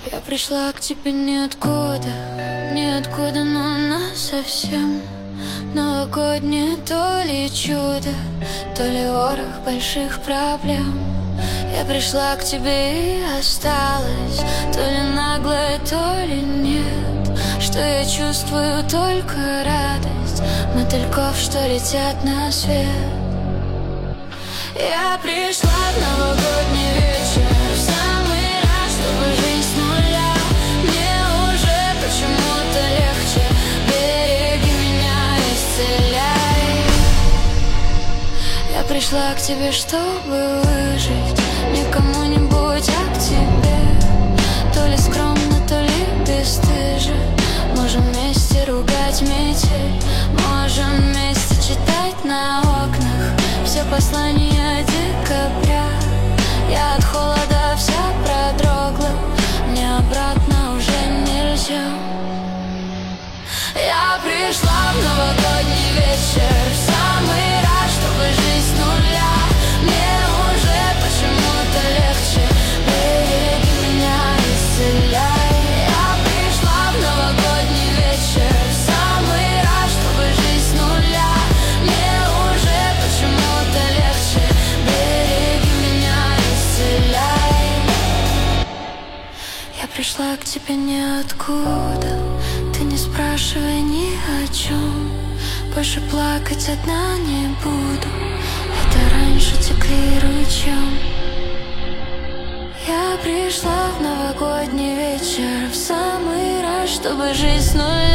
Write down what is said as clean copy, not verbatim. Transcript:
Я пришла к тебе ниоткуда, ниоткуда, но насовсем. Новогоднее то ли чудо, то ли ворох больших проблем. Я пришла к тебе и осталась, то ли наглая, то ли нет. Что я чувствую, только радость мотыльков, что летят на свет. Я пришла в новогодний вечер, в самый раз, чтобы жить с нуля. Мне уже почему-то легче, береги меня, исцеляй. Я пришла к тебе, чтобы выжить, не к кому-нибудь, а к тебе. То ли скромно, то ли бесстыже. Можем вместе ругать метель, можем вместе читать на окнах все послания декабря. Я от холода вся продрогла, мне обратно уже нельзя. Я пришла в новогодний вечер, в самый раз, чтобы жить с нуля. Мне уже почему-то легче, береги меня, исцеляй. Я пришла в новогодний вечер, в самый раз, чтобы жить с нуля. Мне уже почему-то легче, береги меня, исцеляй. Я пришла к тебе ниоткуда, ты не спрашивай ни о чем. Больше плакать одна не буду, это раньше текли ручьем. Я пришла в новогодний вечер, в самый раз, чтобы жить с нуля.